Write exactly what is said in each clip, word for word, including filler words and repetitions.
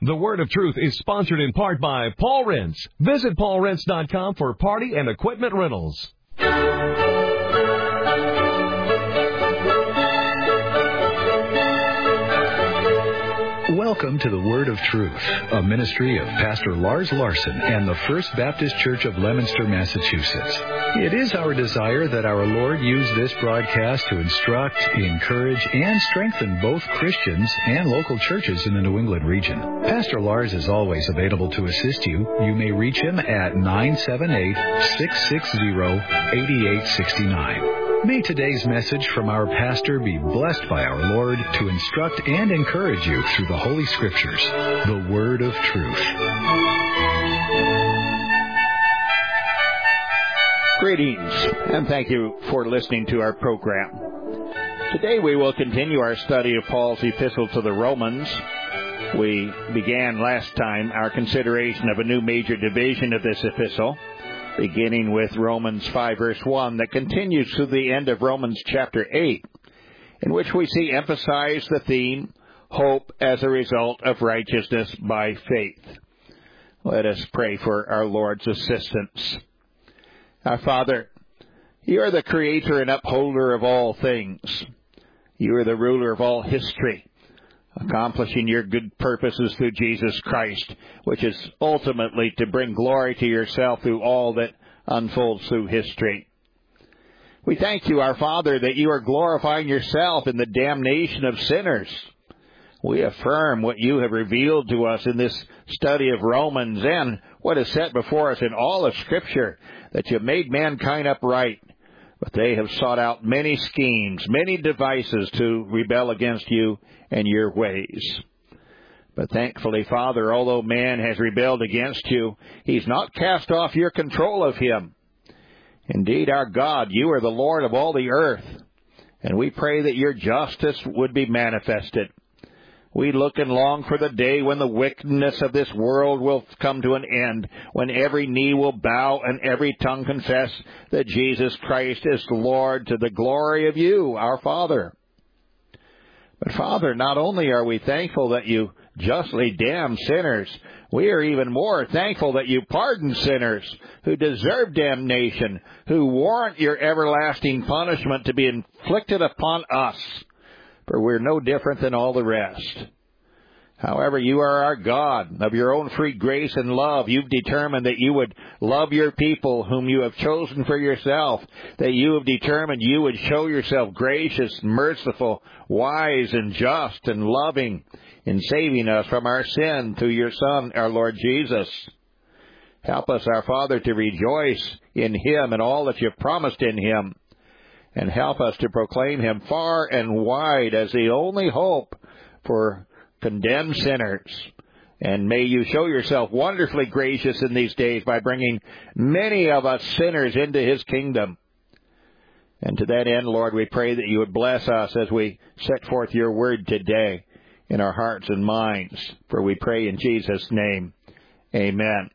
The Word of Truth is sponsored in part by Paul Rents. Visit paul rents dot com for party and equipment rentals. Welcome to the Word of Truth, a ministry of Pastor Lars Larson and the First Baptist Church of Leominster, Massachusetts. It is our desire that our Lord use this broadcast to instruct, encourage, and strengthen both Christians and local churches in the New England region. Pastor Lars is always available to assist you. You may reach him at nine seven eight, six six zero, eight eight six nine. May today's message from our pastor be blessed by our Lord to instruct and encourage you through the Holy Scriptures, the Word of Truth. Greetings, and thank you for listening to our program. Today we will continue our study of Paul's epistle to the Romans. We began last time our consideration of a new major division of this epistle, beginning with Romans five, verse one, that continues to the end of Romans chapter eight, in which we see emphasized the theme, hope as a result of righteousness by faith. Let us pray for our Lord's assistance. Our Father, you are the creator and upholder of all things. You are the ruler of all history, accomplishing your good purposes through Jesus Christ, which is ultimately to bring glory to yourself through all that unfolds through history. We thank you, our Father, that you are glorifying yourself in the damnation of sinners. We affirm what you have revealed to us in this study of Romans and what is set before us in all of Scripture, that you have made mankind upright, but they have sought out many schemes, many devices to rebel against you and your ways. But thankfully, Father, although man has rebelled against you, he's not cast off your control of him. Indeed, our God, you are the Lord of all the earth, and we pray that your justice would be manifested. We look and long for the day when the wickedness of this world will come to an end, when every knee will bow and every tongue confess that Jesus Christ is Lord, to the glory of you, our Father. But Father, not only are we thankful that you justly damn sinners, we are even more thankful that you pardon sinners who deserve damnation, who warrant your everlasting punishment to be inflicted upon us. For we're no different than all the rest. However, you are our God. Of your own free grace and love, you've determined that you would love your people whom you have chosen for yourself, that you have determined you would show yourself gracious, merciful, wise, and just, and loving in saving us from our sin through your Son, our Lord Jesus. Help us, our Father, to rejoice in him and all that you've promised in him, and help us to proclaim him far and wide as the only hope for condemned sinners. And may you show yourself wonderfully gracious in these days by bringing many of us sinners into his kingdom. And to that end, Lord, we pray that you would bless us as we set forth your word today in our hearts and minds. For we pray in Jesus' name. Amen.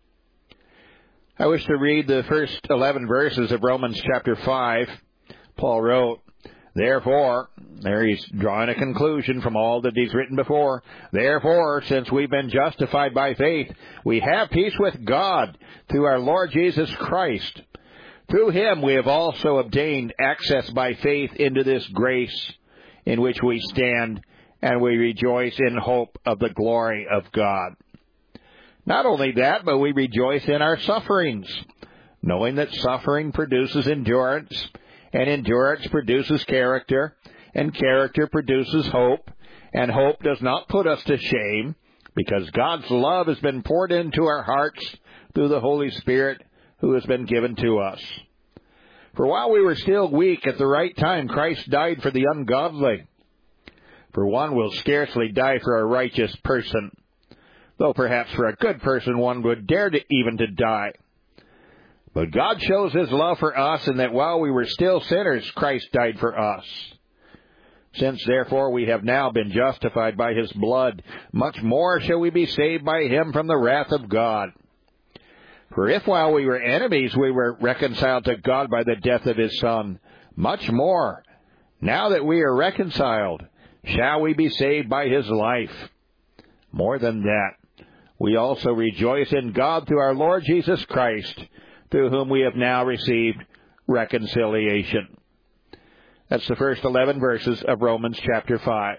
I wish to read the first eleven verses of Romans chapter five. Paul wrote, Therefore, there he's drawing a conclusion from all that he's written before. Therefore, since we've been justified by faith, we have peace with God through our Lord Jesus Christ. Through him we have also obtained access by faith into this grace in which we stand, and we rejoice in hope of the glory of God. Not only that, but we rejoice in our sufferings, knowing that suffering produces endurance, and endurance produces character, and character produces hope, and hope does not put us to shame, because God's love has been poured into our hearts through the Holy Spirit who has been given to us. For while we were still weak, at the right time Christ died for the ungodly. For one will scarcely die for a righteous person, though perhaps for a good person one would dare to even to die. But God shows his love for us in that while we were still sinners, Christ died for us. Since, therefore, we have now been justified by his blood, much more shall we be saved by him from the wrath of God. For if while we were enemies we were reconciled to God by the death of his Son, much more, now that we are reconciled, shall we be saved by his life. More than that, we also rejoice in God through our Lord Jesus Christ, through whom we have now received reconciliation. That's the first eleven verses of Romans chapter five.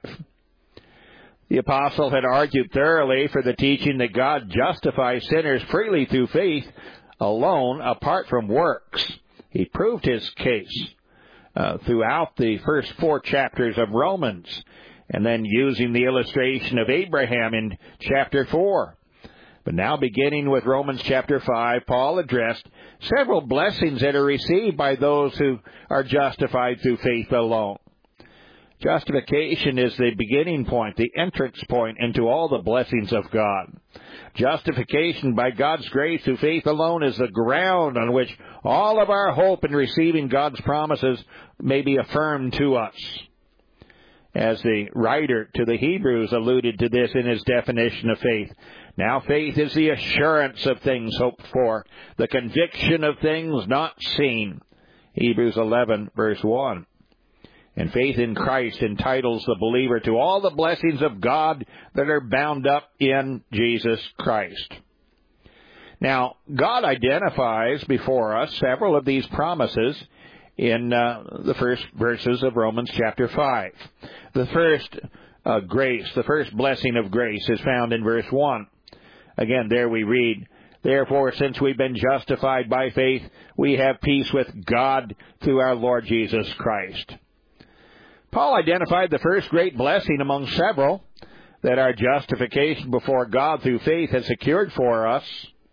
The apostle had argued thoroughly for the teaching that God justifies sinners freely through faith alone, apart from works. He proved his case uh, throughout the first four chapters of Romans, and then using the illustration of Abraham in chapter four. But now, beginning with Romans chapter five, Paul addressed several blessings that are received by those who are justified through faith alone. Justification is the beginning point, the entrance point into all the blessings of God. Justification by God's grace through faith alone is the ground on which all of our hope in receiving God's promises may be affirmed to us. As the writer to the Hebrews alluded to this in his definition of faith, now faith is the assurance of things hoped for, the conviction of things not seen. Hebrews eleven, verse one. And faith in Christ entitles the believer to all the blessings of God that are bound up in Jesus Christ. Now, God identifies before us several of these promises in uh, the first verses of Romans chapter five. The first uh, grace, the first blessing of grace is found in verse one. Again, there we read, "Therefore, since we've been justified by faith, we have peace with God through our Lord Jesus Christ." Paul identified the first great blessing among several that our justification before God through faith has secured for us.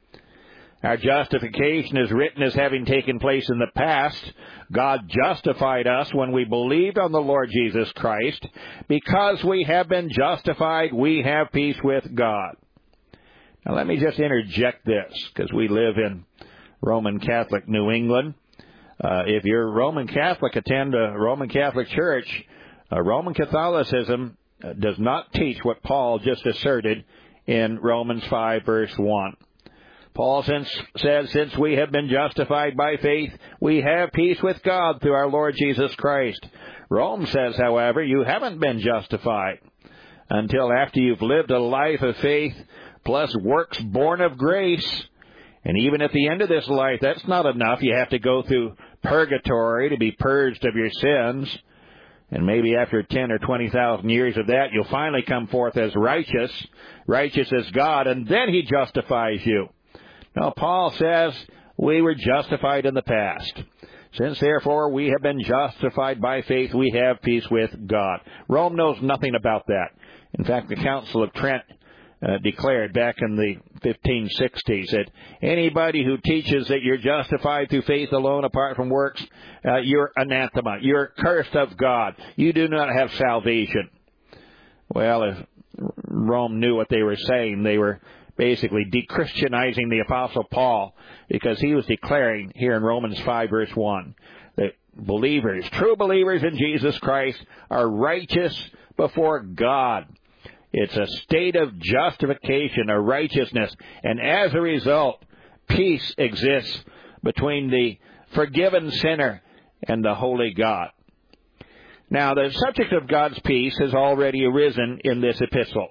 Our justification is written as having taken place in the past. God justified us when we believed on the Lord Jesus Christ. Because we have been justified, we have peace with God. Now let me just interject this, because we live in Roman Catholic New England. Uh, if you're Roman Catholic, attend a Roman Catholic church. Uh, Roman Catholicism does not teach what Paul just asserted in Romans five, verse one. Paul since, says, since we have been justified by faith, we have peace with God through our Lord Jesus Christ. Rome says, however, you haven't been justified until after you've lived a life of faith plus works born of grace. And even at the end of this life, that's not enough. You have to go through purgatory to be purged of your sins. And maybe after ten or twenty thousand years of that, you'll finally come forth as righteous, righteous as God, and then he justifies you. Now, Paul says we were justified in the past. Since, therefore, we have been justified by faith, we have peace with God. Rome knows nothing about that. In fact, the Council of Trent uh, declared back in the fifteen sixties that anybody who teaches that you're justified through faith alone apart from works, uh, you're anathema. You're cursed of God. You do not have salvation. Well, if Rome knew what they were saying, they were basically de-Christianizing the Apostle Paul, because he was declaring here in Romans five, verse one, that believers, true believers in Jesus Christ, are righteous before God. It's a state of justification, a righteousness, and as a result, peace exists between the forgiven sinner and the holy God. Now, the subject of God's peace has already arisen in this epistle.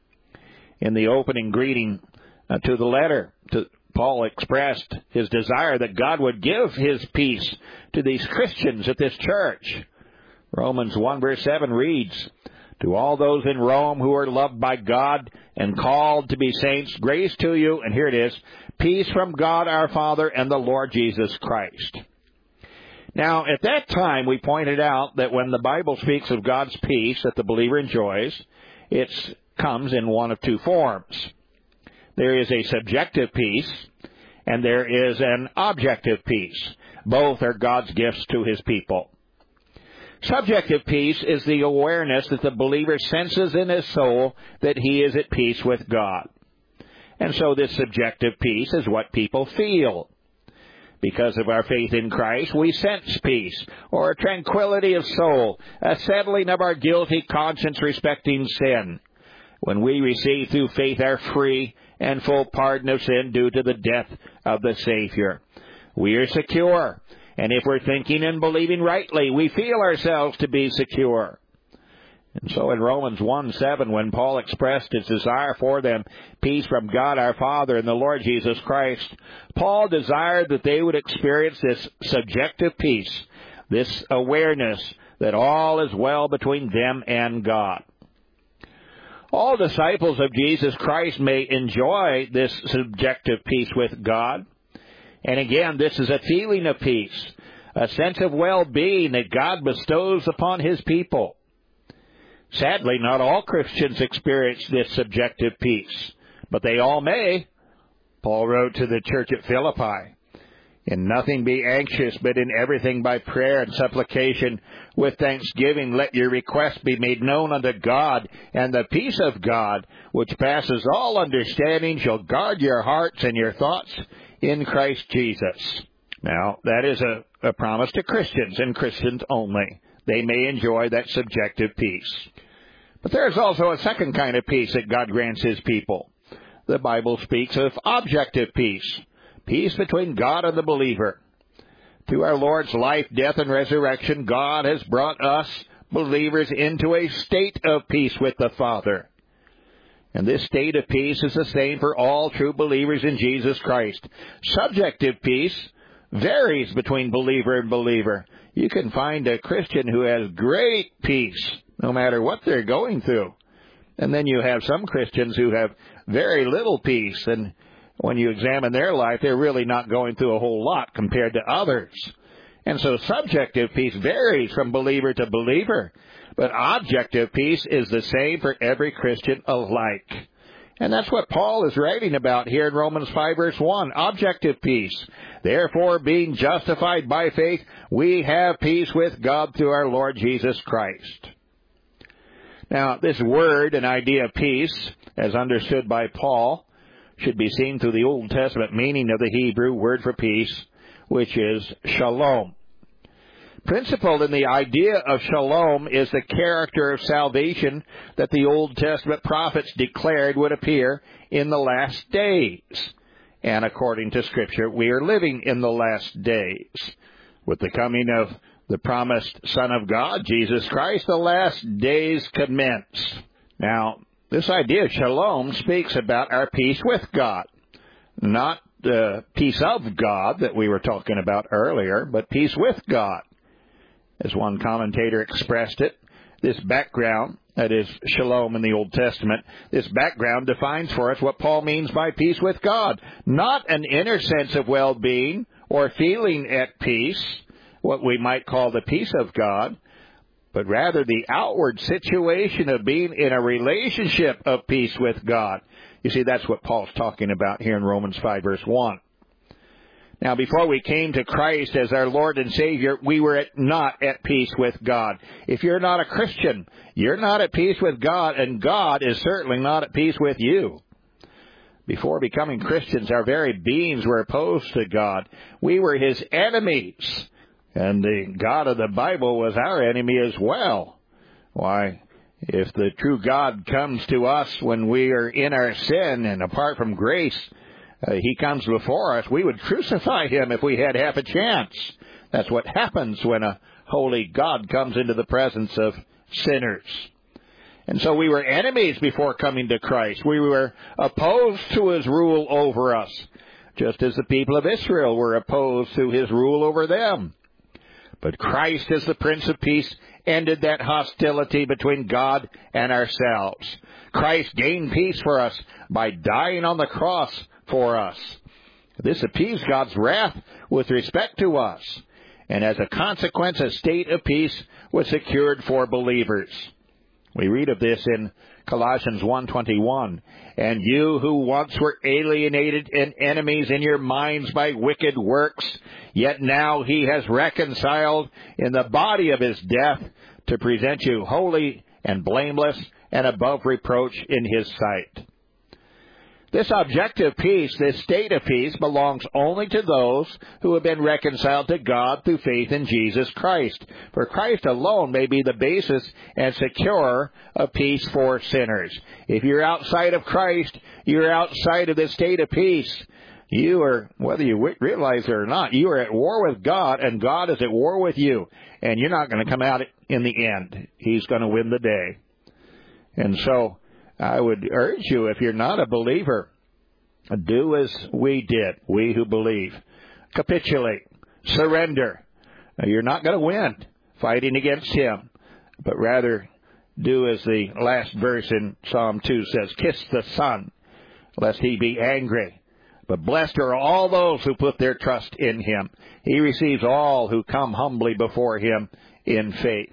In the opening greeting uh, to the letter, to, Paul expressed his desire that God would give his peace to these Christians at this church. Romans one, verse seven reads, "To all those in Rome who are loved by God and called to be saints, grace to you," and here it is, "peace from God our Father and the Lord Jesus Christ." Now, at that time, we pointed out that when the Bible speaks of God's peace that the believer enjoys, it's comes in one of two forms. There is a subjective peace, and there is an objective peace. Both are God's gifts to his people. Subjective peace is the awareness that the believer senses in his soul that he is at peace with God. And so this subjective peace is what people feel. Because of our faith in Christ, we sense peace, or a tranquility of soul, a settling of our guilty conscience respecting sin, when we receive through faith our free and full pardon of sin due to the death of the Savior. We are secure, and if we're thinking and believing rightly, we feel ourselves to be secure. And so in Romans one seven, when Paul expressed his desire for them, peace from God our Father and the Lord Jesus Christ, Paul desired that they would experience this subjective peace, this awareness that all is well between them and God. All disciples of Jesus Christ may enjoy this subjective peace with God. And again, this is a feeling of peace, a sense of well-being that God bestows upon His people. Sadly, not all Christians experience this subjective peace, but they all may. Paul wrote to the church at Philippi, "In nothing be anxious, but in everything by prayer and supplication with thanksgiving let your requests be made known unto God, and the peace of God, which passes all understanding, shall guard your hearts and your thoughts in Christ Jesus." Now, that is a, a promise to Christians, and Christians only. They may enjoy that subjective peace. But there is also a second kind of peace that God grants His people. The Bible speaks of objective peace, peace between God and the believer. Through our Lord's life, death, and resurrection, God has brought us, believers, into a state of peace with the Father. And this state of peace is the same for all true believers in Jesus Christ. Subjective peace varies between believer and believer. You can find a Christian who has great peace, no matter what they're going through. And then you have some Christians who have very little peace, and when you examine their life, they're really not going through a whole lot compared to others. And so subjective peace varies from believer to believer, but objective peace is the same for every Christian alike. And that's what Paul is writing about here in Romans five, verse one, objective peace. Therefore, being justified by faith, we have peace with God through our Lord Jesus Christ. Now, this word and idea of peace, as understood by Paul, should be seen through the Old Testament meaning of the Hebrew word for peace, which is shalom. Principled in the idea of shalom is the character of salvation that the Old Testament prophets declared would appear in the last days. And according to Scripture, we are living in the last days. With the coming of the promised Son of God, Jesus Christ, the last days commence. Now, this idea of shalom speaks about our peace with God. Not the peace of God that we were talking about earlier, but peace with God. As one commentator expressed it, this background, that is shalom in the Old Testament, this background defines for us what Paul means by peace with God. Not an inner sense of well-being or feeling at peace, what we might call the peace of God, but rather the outward situation of being in a relationship of peace with God. You see, that's what Paul's talking about here in Romans five, verse one. Now, before we came to Christ as our Lord and Savior, we were at, not at peace with God. If you're not a Christian, you're not at peace with God, and God is certainly not at peace with you. Before becoming Christians, our very beings were opposed to God. We were His enemies, and the God of the Bible was our enemy as well. Why, if the true God comes to us when we are in our sin and apart from grace, Uh, he comes before us, we would crucify Him if we had half a chance. That's what happens when a holy God comes into the presence of sinners. And so we were enemies before coming to Christ. We were opposed to His rule over us, just as the people of Israel were opposed to His rule over them. But Christ, as the Prince of Peace, ended that hostility between God and ourselves. Christ gained peace for us by dying on the cross for us. This appeased God's wrath with respect to us, and as a consequence, a state of peace was secured for believers. We read of this in Colossians one twenty-one. And you who once were alienated and enemies in your minds by wicked works, yet now He has reconciled in the body of His death to present you holy and blameless and above reproach in His sight. This objective peace, this state of peace, belongs only to those who have been reconciled to God through faith in Jesus Christ. For Christ alone may be the basis and securer of peace for sinners. If you're outside of Christ, you're outside of this state of peace. You are, whether you realize it or not, you are at war with God, and God is at war with you. And you're not going to come out in the end. He's going to win the day. And so I would urge you, if you're not a believer, do as we did, we who believe. Capitulate. Surrender. Now, you're not going to win fighting against him, but rather do as the last verse in Psalm two says, kiss the Son, lest he be angry. But blessed are all those who put their trust in him. He receives all who come humbly before him in faith.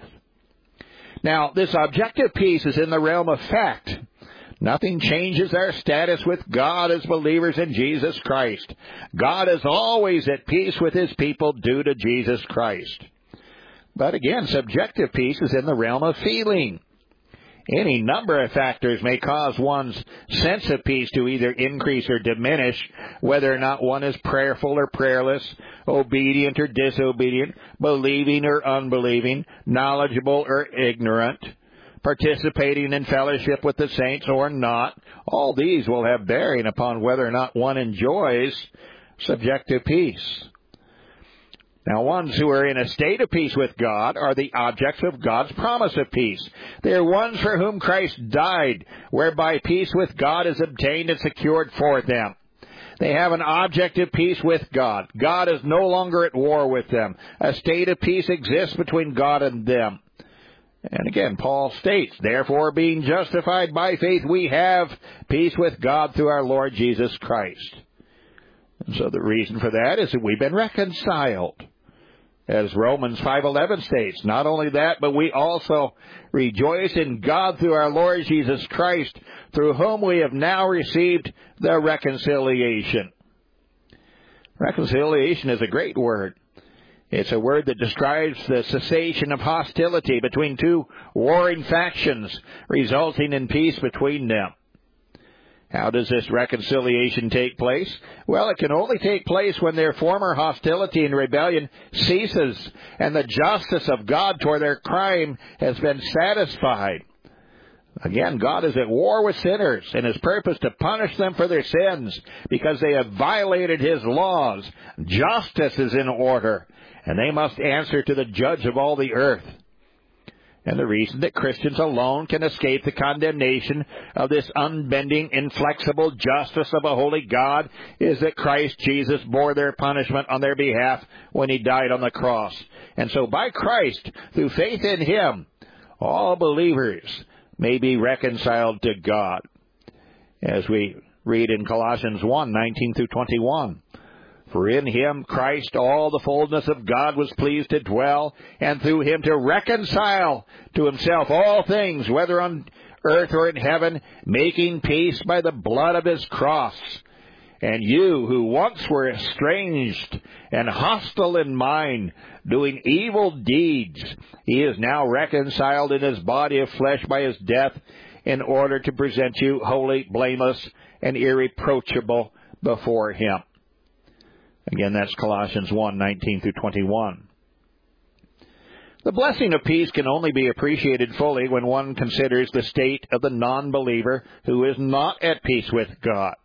Now, this objective peace is in the realm of fact. Nothing changes our status with God as believers in Jesus Christ. God is always at peace with his people due to Jesus Christ. But again, subjective peace is in the realm of feeling. Any number of factors may cause one's sense of peace to either increase or diminish, whether or not one is prayerful or prayerless, obedient or disobedient, believing or unbelieving, knowledgeable or ignorant, participating in fellowship with the saints or not. All these will have bearing upon whether or not one enjoys subjective peace. Now, ones who are in a state of peace with God are the objects of God's promise of peace. They are ones for whom Christ died, whereby peace with God is obtained and secured for them. They have an object of peace with God. God is no longer at war with them. A state of peace exists between God and them. And again, Paul states, therefore, being justified by faith, we have peace with God through our Lord Jesus Christ. And so the reason for that is that we've been reconciled. As Romans five eleven states, not only that, but we also rejoice in God through our Lord Jesus Christ, through whom we have now received the reconciliation. Reconciliation is a great word. It's a word that describes the cessation of hostility between two warring factions, resulting in peace between them. How does this reconciliation take place? Well, it can only take place when their former hostility and rebellion ceases and the justice of God toward their crime has been satisfied. Again, God is at war with sinners and his purpose to punish them for their sins because they have violated his laws. Justice is in order, and they must answer to the judge of all the earth. And the reason that Christians alone can escape the condemnation of this unbending, inflexible justice of a holy God is that Christ Jesus bore their punishment on their behalf when he died on the cross. And so by Christ, through faith in him, all believers may be reconciled to God. As we read in Colossians one, nineteen through twenty-one. For in him, Christ, all the fullness of God was pleased to dwell, and through him to reconcile to himself all things, whether on earth or in heaven, making peace by the blood of his cross. And you, who once were estranged and hostile in mind, doing evil deeds, he is now reconciled in his body of flesh by his death, in order to present you holy, blameless, and irreproachable before him. Again, that's Colossians one, nineteen through twenty-one. The blessing of peace can only be appreciated fully when one considers the state of the non-believer who is not at peace with God.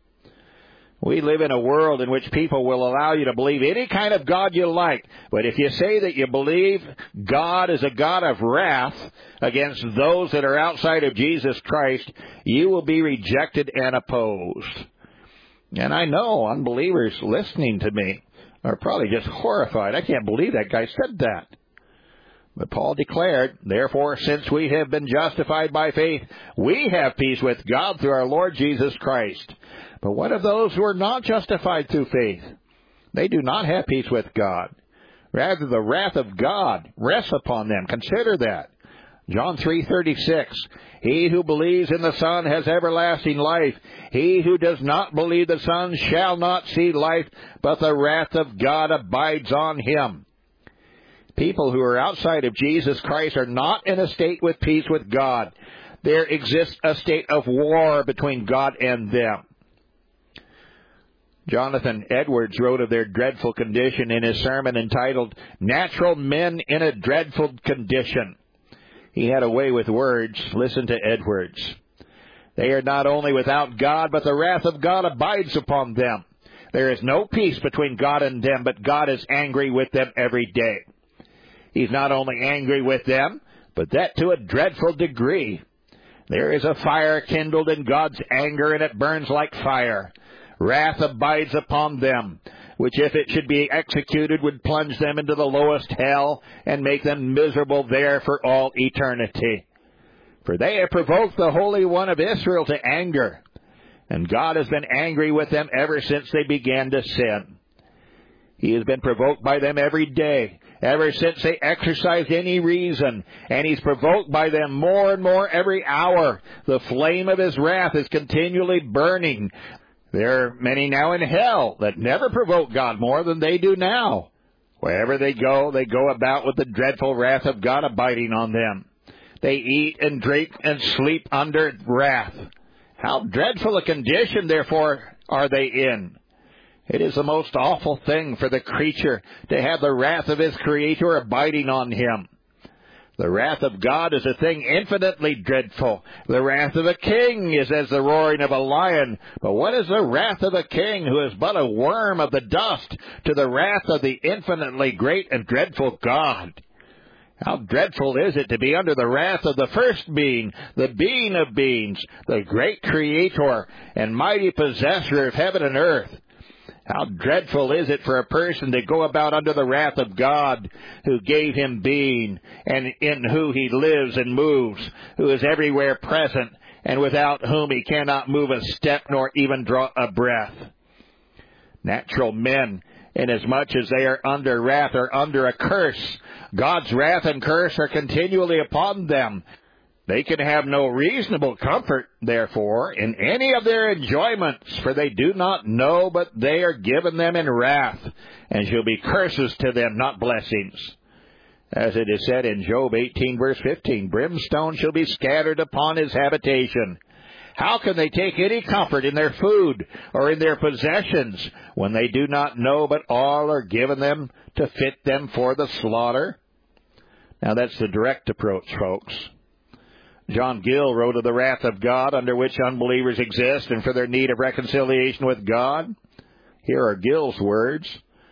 We live in a world in which people will allow you to believe any kind of God you like, but if you say that you believe God is a God of wrath against those that are outside of Jesus Christ, you will be rejected and opposed. And I know unbelievers listening to me are probably just horrified. I can't believe that guy said that. But Paul declared, therefore, since we have been justified by faith, we have peace with God through our Lord Jesus Christ. But what of those who are not justified through faith? They do not have peace with God. Rather, the wrath of God rests upon them. Consider that. John three thirty-six, he who believes in the Son has everlasting life. He who does not believe the Son shall not see life, but the wrath of God abides on him. People who are outside of Jesus Christ are not in a state with peace with God. There exists a state of war between God and them. Jonathan Edwards wrote of their dreadful condition in his sermon entitled, Natural Men in a Dreadful Condition. He had a way with words. Listen to Edwards. They are not only without God, but the wrath of God abides upon them. There is no peace between God and them, but God is angry with them every day. He's not only angry with them, but that to a dreadful degree. There is a fire kindled in God's anger, and it burns like fire. Wrath abides upon them, which if it should be executed would plunge them into the lowest hell and make them miserable there for all eternity. For they have provoked the Holy One of Israel to anger, and God has been angry with them ever since they began to sin. He has been provoked by them every day, ever since they exercised any reason, and He's provoked by them more and more every hour. The flame of His wrath is continually burning. There are many now in hell that never provoke God more than they do now. Wherever they go, they go about with the dreadful wrath of God abiding on them. They eat and drink and sleep under wrath. How dreadful a condition, therefore, are they in. It is the most awful thing for the creature to have the wrath of his Creator abiding on him. The wrath of God is a thing infinitely dreadful. The wrath of a king is as the roaring of a lion. But what is the wrath of a king who is but a worm of the dust to the wrath of the infinitely great and dreadful God? How dreadful is it to be under the wrath of the first being, the being of beings, the great Creator and mighty possessor of heaven and earth. How dreadful is it for a person to go about under the wrath of God, who gave him being, and in who he lives and moves, who is everywhere present, and without whom he cannot move a step nor even draw a breath. Natural men, inasmuch as they are under wrath, are under a curse. God's wrath and curse are continually upon them. They can have no reasonable comfort, therefore, in any of their enjoyments, for they do not know, but they are given them in wrath, and shall be curses to them, not blessings. As it is said in Job eighteen, verse fifteen, brimstone shall be scattered upon his habitation. How can they take any comfort in their food or in their possessions, when they do not know, but all are given them to fit them for the slaughter? Now that's the direct approach, folks. John Gill wrote of the wrath of God under which unbelievers exist and for their need of reconciliation with God. Here are Gill's words.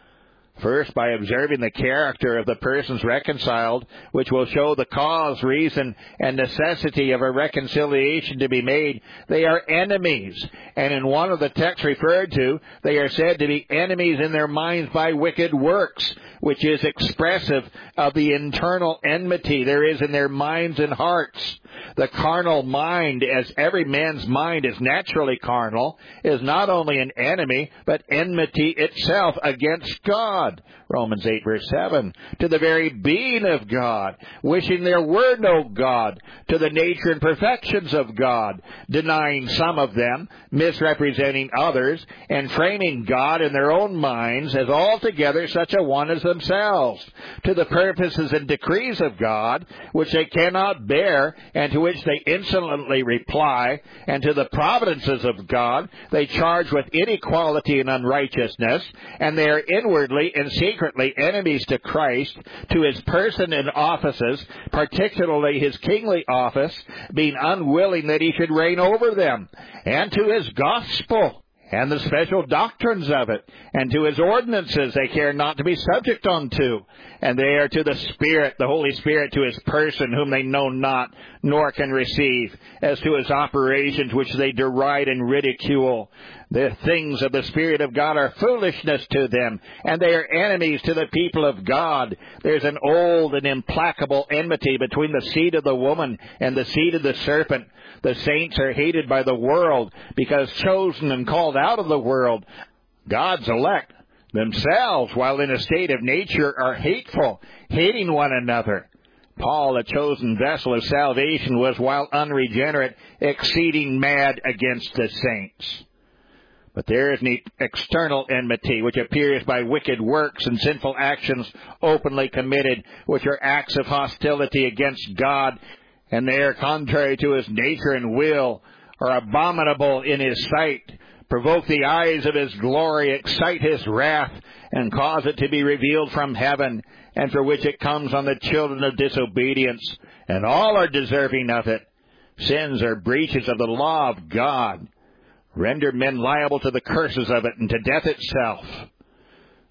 First, by observing the character of the persons reconciled, which will show the cause, reason, and necessity of a reconciliation to be made, they are enemies. And in one of the texts referred to, they are said to be enemies in their minds by wicked works, which is expressive of the internal enmity there is in their minds and hearts. The carnal mind, as every man's mind is naturally carnal, is not only an enemy, but enmity itself against God. Romans eight, verse seven. To the very being of God, wishing there were no God, to the nature and perfections of God, denying some of them, misrepresenting others, and framing God in their own minds as altogether such a one as themselves, to the purposes and decrees of God, which they cannot bear, and to which they insolently reply, and to the providences of God they charge with inequality and unrighteousness, and they are inwardly and secretly enemies to Christ, to his person and offices, particularly his kingly office, being unwilling that he should reign over them, and to his gospel, and the special doctrines of it, and to his ordinances they care not to be subject unto, and they are to the Spirit, the Holy Spirit, to his person, whom they know not, nor can receive, as to his operations, which they deride and ridicule. The things of the Spirit of God are foolishness to them, and they are enemies to the people of God. There's an old and implacable enmity between the seed of the woman and the seed of the serpent. The saints are hated by the world, because chosen and called out of the world. God's elect themselves, while in a state of nature, are hateful, hating one another. Paul, a chosen vessel of salvation, was, while unregenerate, exceeding mad against the saints. But there is an external enmity, which appears by wicked works and sinful actions openly committed, which are acts of hostility against God, and they are contrary to his nature and will, are abominable in his sight, provoke the eyes of his glory, excite his wrath, and cause it to be revealed from heaven, and for which it comes on the children of disobedience, and all are deserving of it. Sins are breaches of the law of God, render men liable to the curses of it and to death itself.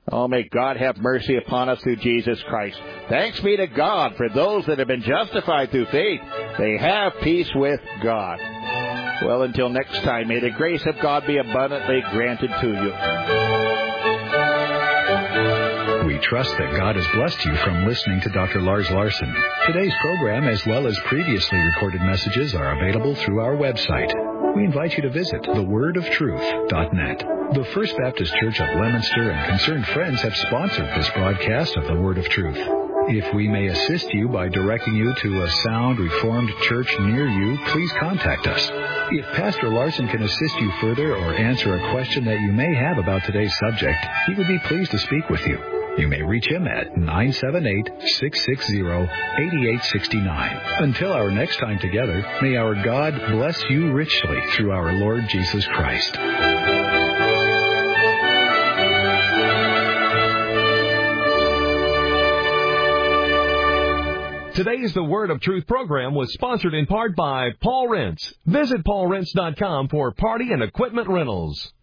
Oh, may God have mercy upon us through Jesus Christ. Thanks be to God for those that have been justified through faith. They have peace with God. Well, until next time, may the grace of God be abundantly granted to you. We trust that God has blessed you from listening to Doctor Lars Larson. Today's program, as well as previously recorded messages, are available through our website. We invite you to visit the word of truth dot net. The First Baptist Church of Leominster and concerned friends have sponsored this broadcast of the Word of Truth. If we may assist you by directing you to a sound Reformed church near you, please contact us. If Pastor Larson can assist you further or answer a question that you may have about today's subject, he would be pleased to speak with you. You may reach him at nine seven eight, six six zero, eight eight six nine. Until our next time together, may our God bless you richly through our Lord Jesus Christ. Today's The Word of Truth program was sponsored in part by Paul Rents. Visit paul rents dot com for party and equipment rentals.